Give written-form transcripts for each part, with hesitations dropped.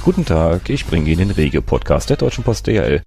Guten Tag, ich bringe Ihnen den Rege-Podcast der Deutschen Post DHL.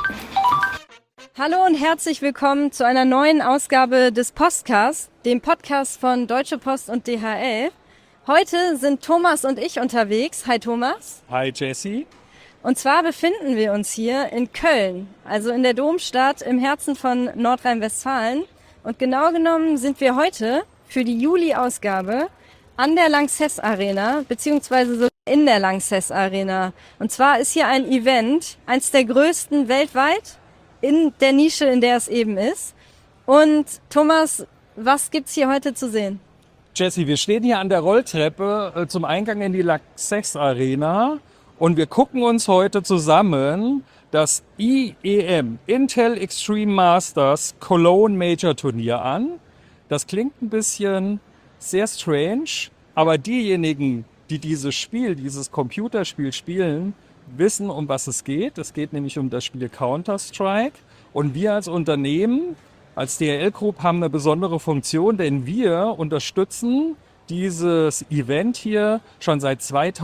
Hallo und herzlich willkommen zu einer neuen Ausgabe des Postcasts, dem Podcast von Deutsche Post und DHL. Heute sind Thomas und ich unterwegs. Hi Thomas. Hi Jessie. Und zwar befinden wir uns hier in Köln, also in der Domstadt im Herzen von Nordrhein-Westfalen. Und genau genommen sind wir heute für die Juli-Ausgabe an der Lanxess Arena, beziehungsweise so in der Lanxess Arena. Und zwar ist hier ein Event, eins der größten weltweit, in der Nische, in der es eben ist. Und Thomas, was gibt's hier heute zu sehen? Jessie, wir stehen hier an der Rolltreppe zum Eingang in die Lanxess Arena und wir gucken uns heute zusammen das IEM, Intel Extreme Masters Cologne Major Turnier an. Das klingt ein bisschen sehr strange, aber diejenigen, die dieses Computerspiel spielen, wissen, um was es geht. Es geht nämlich um das Spiel Counter-Strike. Und wir als Unternehmen, als DHL Group, haben eine besondere Funktion, denn wir unterstützen dieses Event hier schon seit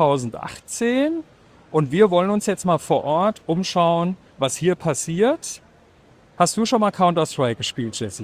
2018. Und wir wollen uns jetzt mal vor Ort umschauen, was hier passiert. Hast du schon mal Counter-Strike gespielt, Jessie?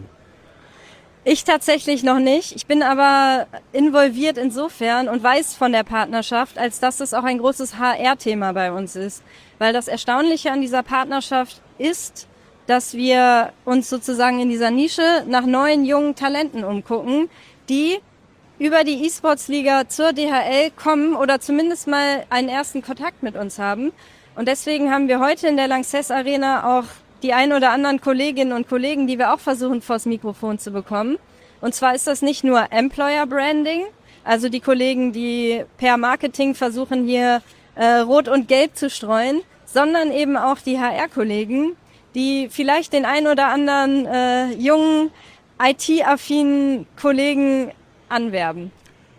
Ich tatsächlich noch nicht. Ich bin aber involviert insofern und weiß von der Partnerschaft, als dass es auch ein großes HR-Thema bei uns ist. Weil das Erstaunliche an dieser Partnerschaft ist, dass wir uns sozusagen in dieser Nische nach neuen, jungen Talenten umgucken, die über die E-Sports-Liga zur DHL kommen oder zumindest mal einen ersten Kontakt mit uns haben. Und deswegen haben wir heute in der Lanxess Arena auch die ein oder anderen Kolleginnen und Kollegen, die wir auch versuchen, vors Mikrofon zu bekommen. Und zwar ist das nicht nur Employer Branding, also die Kollegen, die per Marketing versuchen, hier Rot und Gelb zu streuen, sondern eben auch die HR-Kollegen, die vielleicht den ein oder anderen jungen, IT-affinen Kollegen anwerben.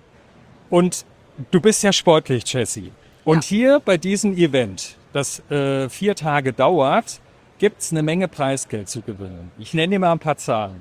Und du bist ja sportlich, Jessie. Und hier bei diesem Event, das 4 Tage dauert, gibt es eine Menge Preisgeld zu gewinnen. Ich nenne dir mal ein paar Zahlen.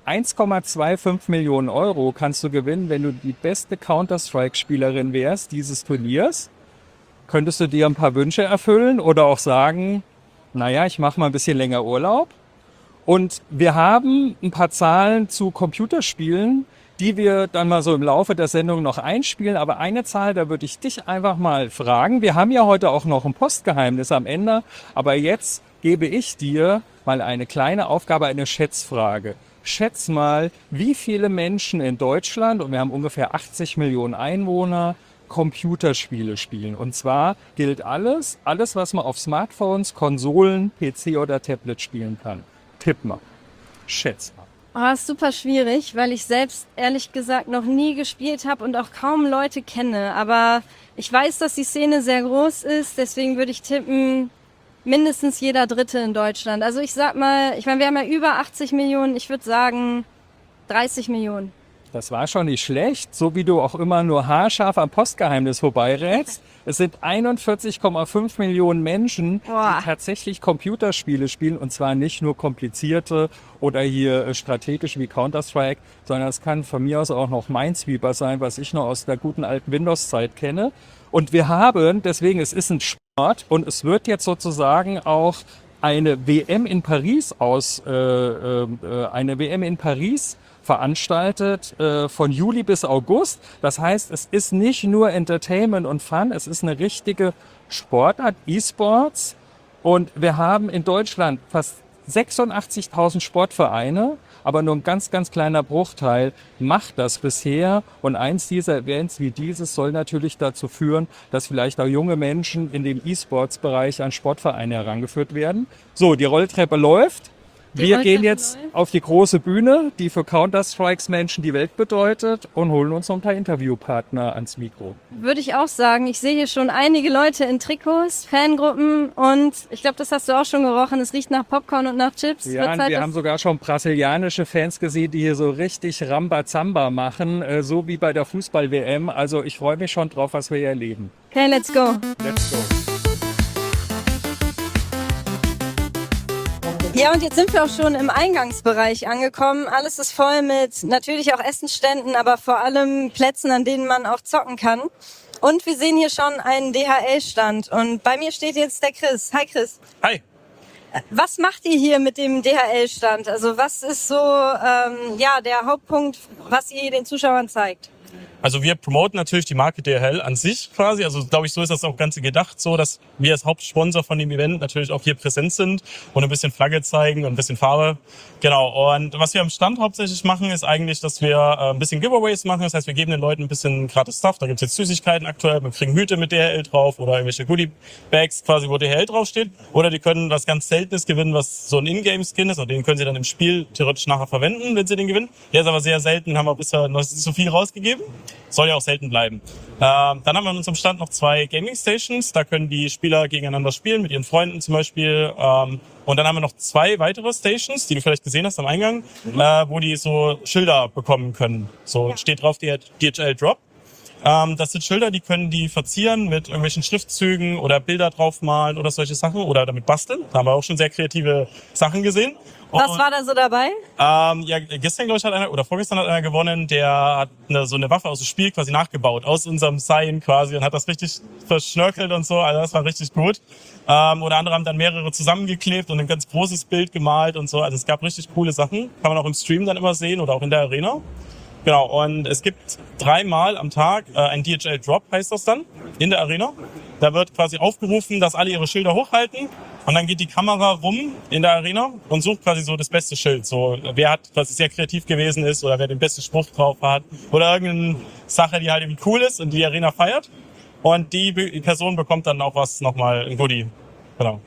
1,25 Millionen Euro kannst du gewinnen, wenn du die beste Counter-Strike-Spielerin wärst dieses Turniers. Könntest du dir ein paar Wünsche erfüllen oder auch sagen, naja, ich mache mal ein bisschen länger Urlaub. Und wir haben ein paar Zahlen zu Computerspielen, die wir dann mal so im Laufe der Sendung noch einspielen. Aber eine Zahl, da würde ich dich einfach mal fragen. Wir haben ja heute auch noch ein Postgeheimnis am Ende, aber jetzt gebe ich dir mal eine kleine Aufgabe, eine Schätzfrage. Schätz mal, wie viele Menschen in Deutschland, und wir haben ungefähr 80 Millionen Einwohner, Computerspiele spielen. Und zwar gilt alles, was man auf Smartphones, Konsolen, PC oder Tablet spielen kann. Tipp mal. Schätz mal. Oh, ist super schwierig, weil ich selbst ehrlich gesagt noch nie gespielt habe und auch kaum Leute kenne. Aber ich weiß, dass die Szene sehr groß ist, deswegen würde ich tippen, mindestens jeder Dritte in Deutschland. Also ich sag mal, wir haben ja über 80 Millionen, ich würde sagen 30 Millionen. Das war schon nicht schlecht, so wie du auch immer nur haarscharf am Postgeheimnis vorbeirätst. Es sind 41,5 Millionen Menschen, die tatsächlich Computerspiele spielen, und zwar nicht nur komplizierte oder hier strategisch wie Counter-Strike, sondern es kann von mir aus auch noch Minesweeper sein, was ich noch aus der guten alten Windows-Zeit kenne. Und wir haben, deswegen, es ist ein Sport und es wird jetzt sozusagen auch eine WM in Paris veranstaltet von Juli bis August. Das heißt, es ist nicht nur Entertainment und Fun, es ist eine richtige Sportart, E-Sports. Und wir haben in Deutschland fast 86.000 Sportvereine, aber nur ein ganz, ganz kleiner Bruchteil macht das bisher. Und eins dieser Events wie dieses soll natürlich dazu führen, dass vielleicht auch junge Menschen in dem E-Sports-Bereich an Sportvereine herangeführt werden. So, die Rolltreppe läuft. Wir gehen jetzt auf die große Bühne, die für Counter-Strikes Menschen die Welt bedeutet, und holen uns noch ein paar Interviewpartner ans Mikro. Würde ich auch sagen. Ich sehe hier schon einige Leute in Trikots, Fangruppen, und ich glaube, das hast du auch schon gerochen. Es riecht nach Popcorn und nach Chips. Ja, und wir haben sogar schon brasilianische Fans gesehen, die hier so richtig Rambazamba machen, so wie bei der Fußball-WM. Also ich freue mich schon drauf, was wir hier erleben. Okay, let's go. Let's go. Ja, und jetzt sind wir auch schon im Eingangsbereich angekommen. Alles ist voll mit natürlich auch Essensständen, aber vor allem Plätzen, an denen man auch zocken kann. Und wir sehen hier schon einen DHL-Stand. Und bei mir steht jetzt der Chris. Hi Chris. Hi. Was macht ihr hier mit dem DHL-Stand? Also was ist so der Hauptpunkt, was ihr den Zuschauern zeigt? Also wir promoten natürlich die Marke DHL an sich quasi. Also glaube ich, so ist das auch Ganze gedacht, so dass wir als Hauptsponsor von dem Event natürlich auch hier präsent sind und ein bisschen Flagge zeigen und ein bisschen Farbe. Genau. Und was wir am Stand hauptsächlich machen, ist eigentlich, dass wir ein bisschen Giveaways machen. Das heißt, wir geben den Leuten ein bisschen gratis Stuff. Da gibt's jetzt Süßigkeiten aktuell. Wir kriegen Hüte mit DHL drauf oder irgendwelche Goodie-Bags quasi, wo DHL draufsteht. Oder die können was ganz Seltenes gewinnen, was so ein Ingame-Skin ist. Und den können sie dann im Spiel theoretisch nachher verwenden, wenn sie den gewinnen. Der ist aber sehr selten, haben wir bisher noch nicht so viel rausgegeben. Soll ja auch selten bleiben. Dann haben wir an unserem Stand noch 2 Gaming Stations. Da können die Spieler gegeneinander spielen, mit ihren Freunden zum Beispiel. Und dann haben wir noch 2 weitere Stations, die du vielleicht gesehen hast am Eingang, wo die so Schilder bekommen können. So steht drauf DHL Drop. Das sind Schilder, die können die verzieren mit irgendwelchen Schriftzügen oder Bilder draufmalen oder solche Sachen oder damit basteln. Da haben wir auch schon sehr kreative Sachen gesehen. Was war da so dabei? Gestern, glaube ich, hat einer, oder vorgestern hat einer gewonnen, der hat so eine Waffe aus dem Spiel quasi nachgebaut, aus unserem Sign quasi und hat das richtig verschnörkelt und so, also das war richtig gut. Oder andere haben dann mehrere zusammengeklebt und ein ganz großes Bild gemalt und so, also es gab richtig coole Sachen, kann man auch im Stream dann immer sehen oder auch in der Arena. Genau, und es gibt 3-mal am Tag ein DHL Drop, heißt das dann, in der Arena. Da wird quasi aufgerufen, dass alle ihre Schilder hochhalten und dann geht die Kamera rum in der Arena und sucht quasi so das beste Schild. So, wer hat quasi sehr kreativ gewesen ist oder wer den besten Spruch drauf hat oder irgendeine Sache, die halt irgendwie cool ist und die Arena feiert. Und die Person bekommt dann auch was, nochmal ein Goodie. Genau.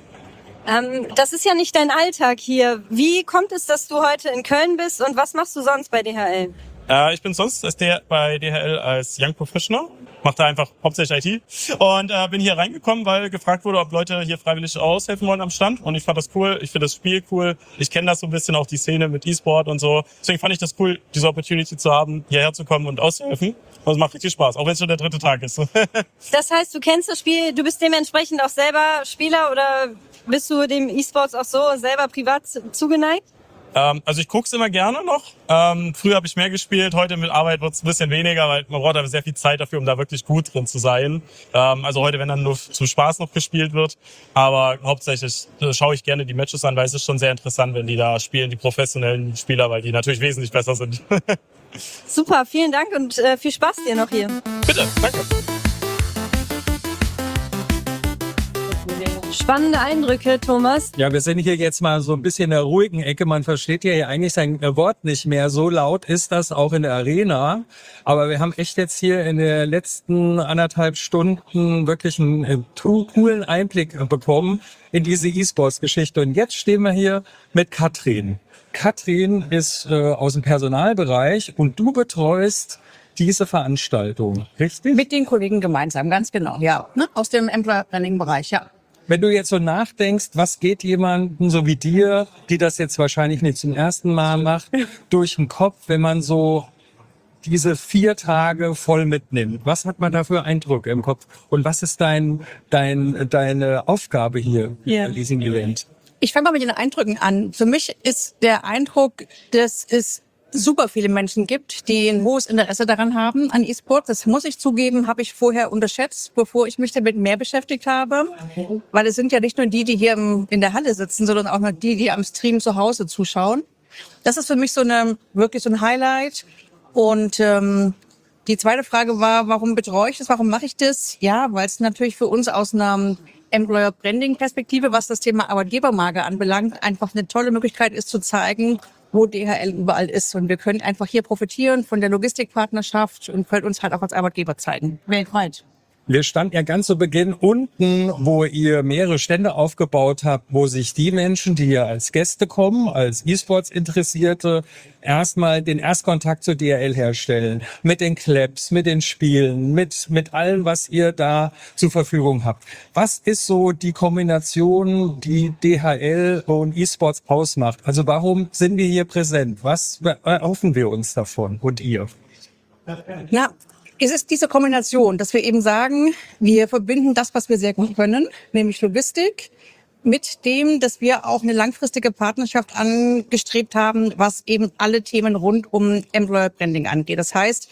Das ist ja nicht dein Alltag hier. Wie kommt es, dass du heute in Köln bist und was machst du sonst bei DHL? Ich bin sonst bei DHL als Young Professional, mache da einfach hauptsächlich IT und bin hier reingekommen, weil gefragt wurde, ob Leute hier freiwillig aushelfen wollen am Stand und ich fand das cool, ich finde das Spiel cool, ich kenne das so ein bisschen, auch die Szene mit E-Sport und so, deswegen fand ich das cool, diese Opportunity zu haben, hierher zu kommen und auszuhelfen und es macht richtig Spaß, auch wenn es schon der 3. Tag ist. Das heißt, du kennst das Spiel, du bist dementsprechend auch selber Spieler oder bist du dem E-Sports auch so selber privat zugeneigt? Also ich guck's immer gerne noch. Früher habe ich mehr gespielt, heute mit Arbeit wird's ein bisschen weniger, weil man braucht aber sehr viel Zeit dafür, um da wirklich gut drin zu sein. Also heute, wenn dann nur zum Spaß noch gespielt wird. Aber hauptsächlich schaue ich gerne die Matches an, weil es ist schon sehr interessant, wenn die da spielen, die professionellen Spieler, weil die natürlich wesentlich besser sind. Super, vielen Dank und viel Spaß dir noch hier. Bitte, danke. Spannende Eindrücke, Thomas. Ja, wir sind hier jetzt mal so ein bisschen in der ruhigen Ecke. Man versteht ja hier eigentlich sein Wort nicht mehr. So laut ist das auch in der Arena. Aber wir haben echt jetzt hier in den letzten 1,5 Stunden wirklich einen coolen Einblick bekommen in diese E-Sports-Geschichte. Und jetzt stehen wir hier mit Katrin. Katrin ist aus dem Personalbereich und du betreust diese Veranstaltung, richtig? Mit den Kollegen gemeinsam, ganz genau, ja. Ne? Aus dem Employer-Planning-Bereich, ja. Wenn du jetzt so nachdenkst, was geht jemandem so wie dir, die das jetzt wahrscheinlich nicht zum ersten Mal macht, durch den Kopf, wenn man so diese 4 Tage voll mitnimmt? Was hat man da für Eindrücke im Kopf? Und was ist deine Aufgabe hier bei diesem Event? Ich fange mal mit den Eindrücken an. Für mich ist der Eindruck, dass es super viele Menschen gibt, die ein hohes Interesse daran haben, an E-Sport. Das muss ich zugeben, habe ich vorher unterschätzt, bevor ich mich damit mehr beschäftigt habe. Weil es sind ja nicht nur die hier in der Halle sitzen, sondern auch noch die am Stream zu Hause zuschauen. Das ist für mich wirklich so ein Highlight. Und die zweite Frage war, warum betreue ich das, warum mache ich das? Ja, weil es natürlich für uns aus einer Employer-Branding-Perspektive, was das Thema Arbeitgebermarke anbelangt, einfach eine tolle Möglichkeit ist zu zeigen, wo DHL überall ist. Und wir können einfach hier profitieren von der Logistikpartnerschaft und können uns halt auch als Arbeitgeber zeigen, weltweit. Wir standen ja ganz zu Beginn unten, wo ihr mehrere Stände aufgebaut habt, wo sich die Menschen, die hier als Gäste kommen, als E-Sports-Interessierte, erstmal den Erstkontakt zu DHL herstellen. Mit den Claps, mit den Spielen, mit allem, was ihr da zur Verfügung habt. Was ist so die Kombination, die DHL und E-Sports ausmacht? Also warum sind wir hier präsent? Was erhoffen wir uns davon und ihr? Ja, es ist diese Kombination, dass wir eben sagen, wir verbinden das, was wir sehr gut können, nämlich Logistik, mit dem, dass wir auch eine langfristige Partnerschaft angestrebt haben, was eben alle Themen rund um Employer Branding angeht. Das heißt,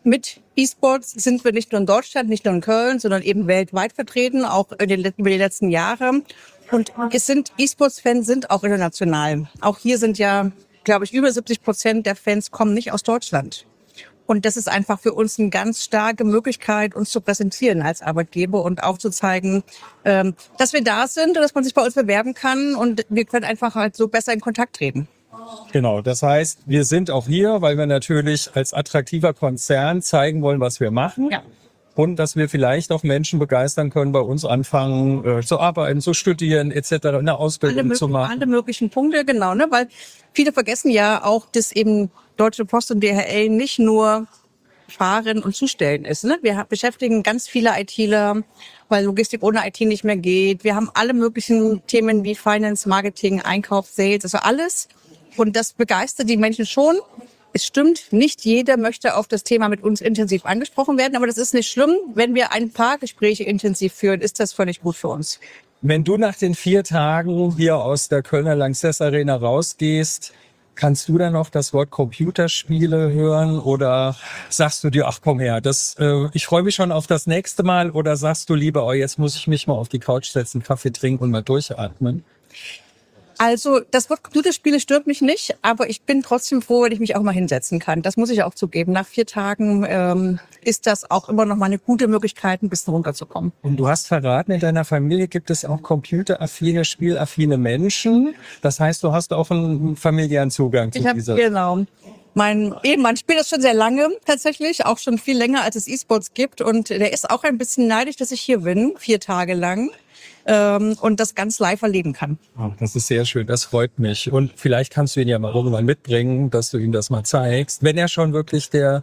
mit E-Sports sind wir nicht nur in Deutschland, nicht nur in Köln, sondern eben weltweit vertreten, auch über die letzten Jahre. Und E-Sports-Fans sind auch international. Auch hier sind ja, glaube ich, über 70% der Fans kommen nicht aus Deutschland. Und das ist einfach für uns eine ganz starke Möglichkeit, uns zu präsentieren als Arbeitgeber und auch zu zeigen, dass wir da sind und dass man sich bei uns bewerben kann und wir können einfach halt so besser in Kontakt treten. Genau, das heißt, wir sind auch hier, weil wir natürlich als attraktiver Konzern zeigen wollen, was wir machen. Ja. Und dass wir vielleicht auch Menschen begeistern können, bei uns anfangen zu arbeiten, zu studieren etc., eine Ausbildung zu machen. Alle möglichen Punkte, genau, ne? Weil viele vergessen ja auch, dass eben Deutsche Post und DHL nicht nur Fahren und Zustellen ist. Ne? Wir beschäftigen ganz viele ITler, weil Logistik ohne IT nicht mehr geht. Wir haben alle möglichen Themen wie Finance, Marketing, Einkauf, Sales, also alles. Und das begeistert die Menschen schon. Es stimmt, nicht jeder möchte auf das Thema mit uns intensiv angesprochen werden, aber das ist nicht schlimm. Wenn wir ein paar Gespräche intensiv führen, ist das völlig gut für uns. Wenn du nach den 4 Tagen hier aus der Kölner Lanxess Arena rausgehst, kannst du dann noch das Wort Computerspiele hören oder sagst du dir, ach komm her, ich freue mich schon auf das nächste Mal, oder sagst du lieber, oh, jetzt muss ich mich mal auf die Couch setzen, Kaffee trinken und mal durchatmen? Also das Wort Computerspiele stört mich nicht, aber ich bin trotzdem froh, wenn ich mich auch mal hinsetzen kann. Das muss ich auch zugeben. Nach 4 Tagen ist das auch immer noch mal eine gute Möglichkeit, ein bisschen runterzukommen. Und du hast verraten, in deiner Familie gibt es auch computeraffine, spielaffine Menschen. Das heißt, du hast auch einen familiären Zugang zu dieser. Genau. Mein Ehemann spielt das schon sehr lange tatsächlich, auch schon viel länger, als es E-Sports gibt. Und der ist auch ein bisschen neidisch, dass ich hier bin, 4 Tage lang. Und das ganz live erleben kann. Oh, das ist sehr schön, das freut mich. Und vielleicht kannst du ihn ja mal irgendwann mitbringen, dass du ihm das mal zeigst, wenn er schon wirklich der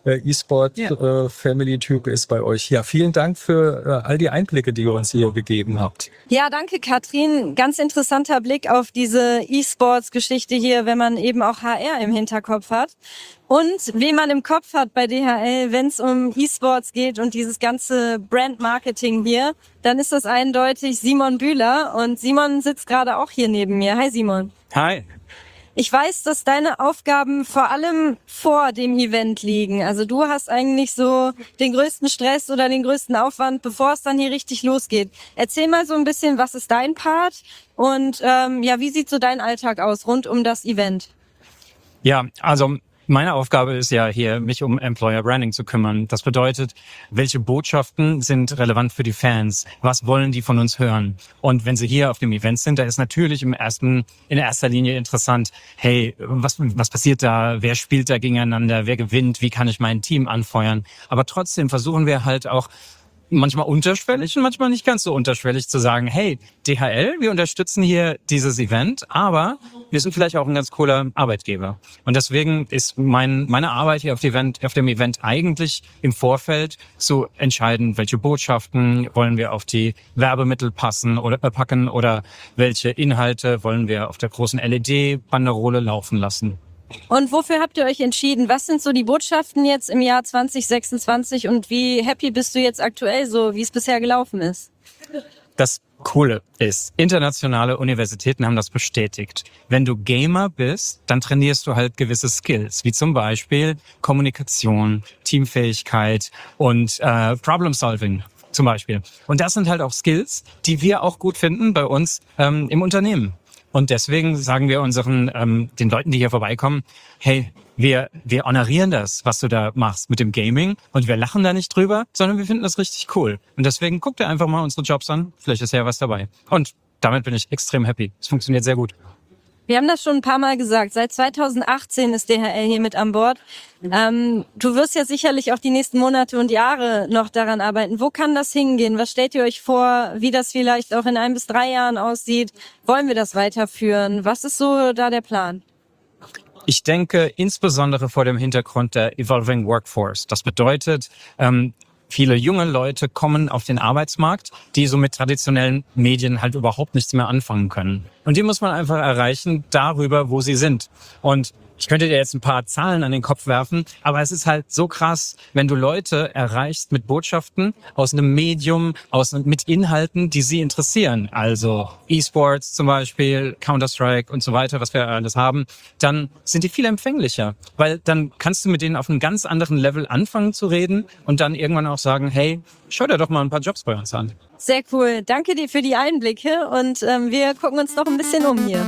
E-Sport-Family-Typ ist bei euch. Ja, vielen Dank für all die Einblicke, die ihr uns hier gegeben habt. Ja, danke Katrin. Ganz interessanter Blick auf diese E-Sports-Geschichte hier, wenn man eben auch HR im Hinterkopf hat. Und wie man im Kopf hat bei DHL, wenn es um E-Sports geht und dieses ganze Brand-Marketing hier, dann ist das eindeutig Simon Bühler. Und Simon sitzt gerade auch hier neben mir. Hi Simon. Hi. Ich weiß, dass deine Aufgaben vor allem vor dem Event liegen. Also du hast eigentlich so den größten Stress oder den größten Aufwand, bevor es dann hier richtig losgeht. Erzähl mal so ein bisschen, was ist dein Part und wie sieht so dein Alltag aus rund um das Event? Ja, also meine Aufgabe ist ja hier, mich um Employer Branding zu kümmern. Das bedeutet, welche Botschaften sind relevant für die Fans? Was wollen die von uns hören? Und wenn sie hier auf dem Event sind, da ist natürlich in erster Linie interessant, hey, was passiert da? Wer spielt da gegeneinander? Wer gewinnt? Wie kann ich mein Team anfeuern? Aber trotzdem versuchen wir halt auch, manchmal unterschwellig und manchmal nicht ganz so unterschwellig zu sagen, hey, DHL, wir unterstützen hier dieses Event, aber wir sind vielleicht auch ein ganz cooler Arbeitgeber. Und deswegen ist meine Arbeit hier auf dem Event eigentlich im Vorfeld zu entscheiden, welche Botschaften wollen wir auf die Werbemittel packen oder welche Inhalte wollen wir auf der großen LED-Banderole laufen lassen. Und wofür habt ihr euch entschieden? Was sind so die Botschaften jetzt im Jahr 2026 und wie happy bist du jetzt aktuell so, wie es bisher gelaufen ist? Das Coole ist, internationale Universitäten haben das bestätigt. Wenn du Gamer bist, dann trainierst du halt gewisse Skills, wie zum Beispiel Kommunikation, Teamfähigkeit und Problem Solving zum Beispiel. Und das sind halt auch Skills, die wir auch gut finden bei uns im Unternehmen. Und deswegen sagen wir den Leuten, die hier vorbeikommen, hey, wir honorieren das, was du da machst mit dem Gaming, und wir lachen da nicht drüber, sondern wir finden das richtig cool. Und deswegen guckt ihr einfach mal unsere Jobs an, vielleicht ist ja was dabei. Und damit bin ich extrem happy. Es funktioniert sehr gut. Wir haben das schon ein paar Mal gesagt. Seit 2018 ist DHL hier mit an Bord. Du wirst ja sicherlich auch die nächsten Monate und Jahre noch daran arbeiten. Wo kann das hingehen? Was stellt ihr euch vor, wie das vielleicht auch in 1 bis 3 Jahren aussieht? Wollen wir das weiterführen? Was ist so da der Plan? Ich denke insbesondere vor dem Hintergrund der Evolving Workforce. Das bedeutet, viele junge Leute kommen auf den Arbeitsmarkt, die so mit traditionellen Medien halt überhaupt nichts mehr anfangen können. Und die muss man einfach erreichen darüber, wo sie sind. Und Ich könnte dir jetzt ein paar Zahlen an den Kopf werfen, aber es ist halt so krass, wenn du Leute erreichst mit Botschaften aus einem Medium, mit Inhalten, die sie interessieren. Also E-Sports zum Beispiel, Counter-Strike und so weiter, was wir alles haben. Dann sind die viel empfänglicher, weil dann kannst du mit denen auf einem ganz anderen Level anfangen zu reden und dann irgendwann auch sagen, hey, schau dir doch mal ein paar Jobs bei uns an. Sehr cool. Danke dir für die Einblicke und wir gucken uns noch ein bisschen um hier.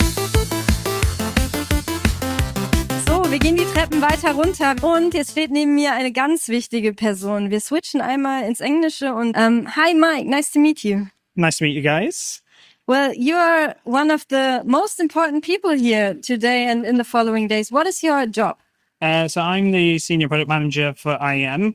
So, wir gehen die Treppen weiter runter und jetzt steht neben mir eine ganz wichtige Person. Wir switchen einmal ins Englische und hi Mike, nice to meet you. Nice to meet you guys. Well, you are one of the most important people here today and in the following days. What is your job? So I'm the senior product manager for IEM.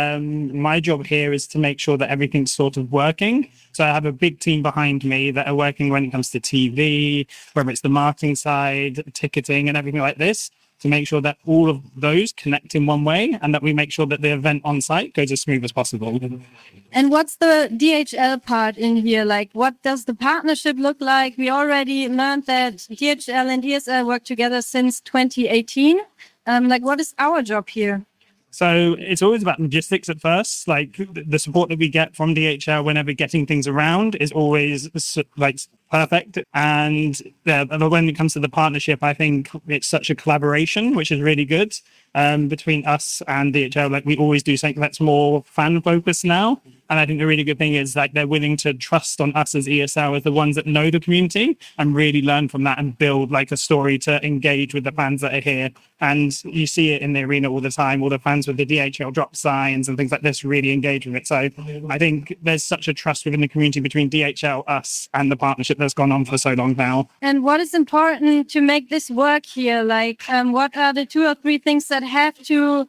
My job here is to make sure that everything's sort of working. So I have a big team behind me that are working when it comes to TV, whether it's the marketing side, ticketing and everything like this, to make sure that all of those connect in one way and that we make sure that the event on site goes as smooth as possible. And what's the DHL part in here? Like, what does the partnership look like? We already learned that DHL and ESL work together since 2018. Like, what is our job here? So it's always about logistics at first. Like the support that we get from DHL whenever getting things around is always like perfect. And when it comes to the partnership, I think it's such a collaboration, which is really good between us and DHL. Like we always do something that's more fan focused now. And I think the really good thing is like they're willing to trust on us as ESL as the ones that know the community and really learn from that and build like a story to engage with the fans that are here. And you see it in the arena all the time, all the fans with the DHL drop signs and things like this really engage with it. So I think there's such a trust within the community between DHL, us and the partnership that's gone on for so long now. And what is important to make this work here? Like, what are the 2 or 3 things that have to,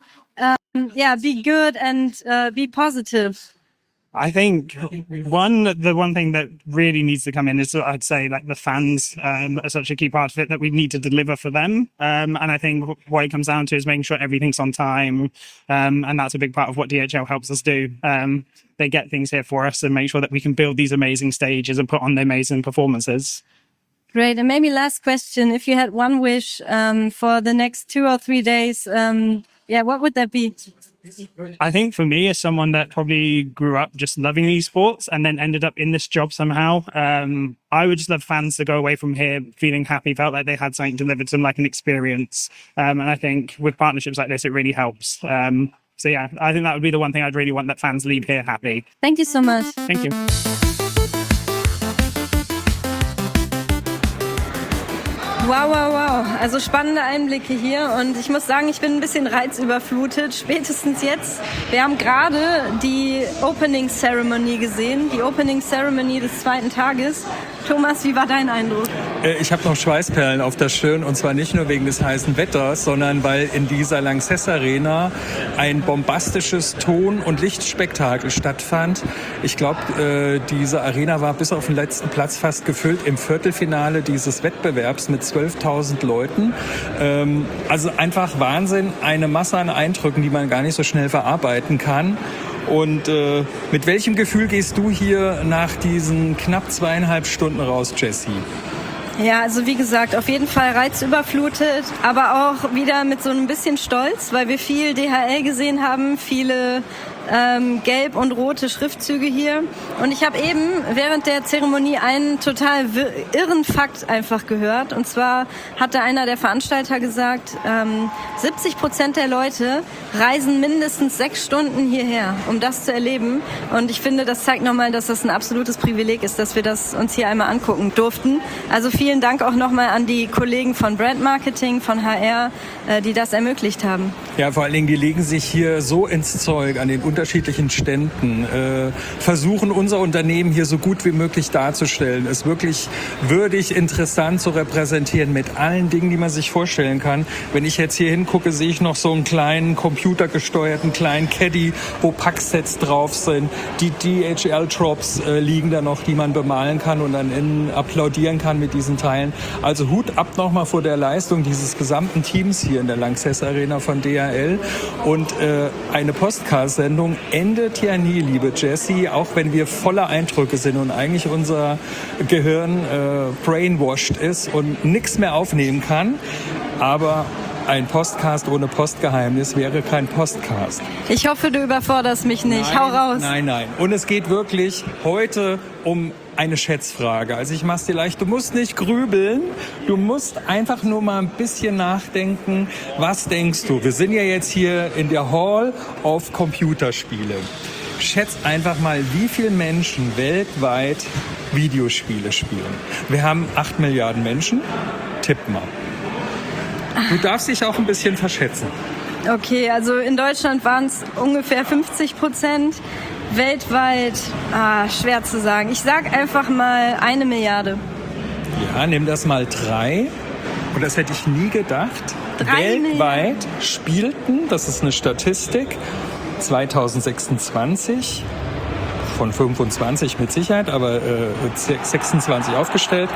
be good and be positive? I think the one thing that really needs to come in is, I'd say, like the fans are such a key part of it that we need to deliver for them. And I think what it comes down to is making sure everything's on time. And that's a big part of what DHL helps us do. They get things here for us and make sure that we can build these amazing stages and put on the amazing performances. Great. And maybe last question, if you had one wish for the next 2 or 3 days, what would that be? I think for me, as someone that probably grew up just loving esports and then ended up in this job somehow, I would just love fans to go away from here feeling happy, felt like they had something delivered to them, like an experience. And I think with partnerships like this, it really helps. I think that would be the one thing I'd really want, that fans leave here happy. Thank you so much. Thank you. Wow. Also spannende Einblicke hier und ich muss sagen, ich bin ein bisschen reizüberflutet, spätestens jetzt. Wir haben gerade die Opening Ceremony gesehen, die Opening Ceremony des 2. Tages. Thomas, wie war dein Eindruck? Ich habe noch Schweißperlen auf der Stirn und zwar nicht nur wegen des heißen Wetters, sondern weil in dieser Lanxess Arena ein bombastisches Ton- und Lichtspektakel stattfand. Ich glaube, diese Arena war bis auf den letzten Platz fast gefüllt im Viertelfinale dieses Wettbewerbs mit 12.000 Leuten. Also einfach Wahnsinn, eine Masse an Eindrücken, die man gar nicht so schnell verarbeiten kann. Und mit welchem Gefühl gehst du hier nach diesen knapp 2,5 Stunden raus, Jessie? Ja, also wie gesagt, auf jeden Fall reizüberflutet, aber auch wieder mit so ein bisschen Stolz, weil wir viel DHL gesehen haben, viele gelb und rote Schriftzüge hier. Und ich habe eben während der Zeremonie einen total irren Fakt einfach gehört. Und zwar hatte einer der Veranstalter gesagt, 70% der Leute reisen mindestens 6 Stunden hierher, um das zu erleben. Und ich finde, das zeigt nochmal, dass das ein absolutes Privileg ist, dass wir das uns hier einmal angucken durften. Also vielen Dank auch nochmal an die Kollegen von Brand Marketing, von HR, die das ermöglicht haben. Ja, vor allen Dingen, die legen sich hier so ins Zeug an den unterschiedlichen Ständen, versuchen unser Unternehmen hier so gut wie möglich darzustellen, es wirklich würdig, interessant zu repräsentieren mit allen Dingen, die man sich vorstellen kann. Wenn ich jetzt hier hingucke, sehe ich noch so einen kleinen computergesteuerten kleinen Caddy, wo Packsets drauf sind. Die DHL-Drops liegen da noch, die man bemalen kann und dann innen applaudieren kann mit diesen Teilen. Also Hut ab nochmal vor der Leistung dieses gesamten Teams hier in der Lanxess Arena von DHL. Und eine Podcast-Sendung endet ja nie, liebe Jessie, auch wenn wir voller Eindrücke sind und eigentlich unser Gehirn brainwashed ist und nichts mehr aufnehmen kann. Aber ein Podcast ohne Postgeheimnis wäre kein Podcast. Ich hoffe, du überforderst mich nicht. Hau raus. Nein. Und es geht wirklich heute um eine Schätzfrage. Also ich mach's dir leicht. Du musst nicht grübeln. Du musst einfach nur mal ein bisschen nachdenken. Was denkst du? Wir sind ja jetzt hier in der Hall of Computerspiele. Schätz einfach mal, wie viele Menschen weltweit Videospiele spielen. Wir haben 8 Milliarden Menschen. Tipp mal. Du darfst dich auch ein bisschen verschätzen. Okay, also in Deutschland waren es ungefähr 50%. Weltweit, schwer zu sagen. Ich sag einfach mal 1 Milliarde. Ja, nimm das mal 3. Und das hätte ich nie gedacht. 3 Weltweit spielten, das ist eine Statistik, 2026, von 25 mit Sicherheit, aber 26 aufgestellt,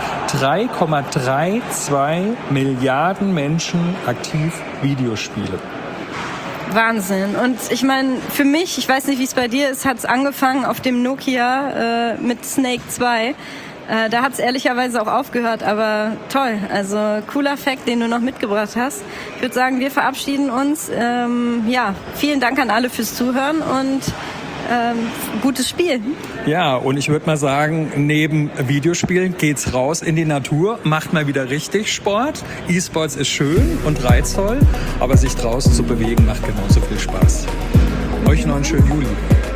3,32 Milliarden Menschen aktiv Videospiele. Wahnsinn. Und ich meine, für mich, ich weiß nicht, wie es bei dir ist, hat es angefangen auf dem Nokia mit Snake 2. Da hat es ehrlicherweise auch aufgehört, aber toll. Also cooler Fact, den du noch mitgebracht hast. Ich würde sagen, wir verabschieden uns. Vielen Dank an alle fürs Zuhören und gutes Spiel. Ja, und ich würde mal sagen, neben Videospielen geht's raus in die Natur, macht mal wieder richtig Sport. E-Sports ist schön und reizvoll, aber sich draußen zu bewegen macht genauso viel Spaß. Euch noch einen schönen Juli.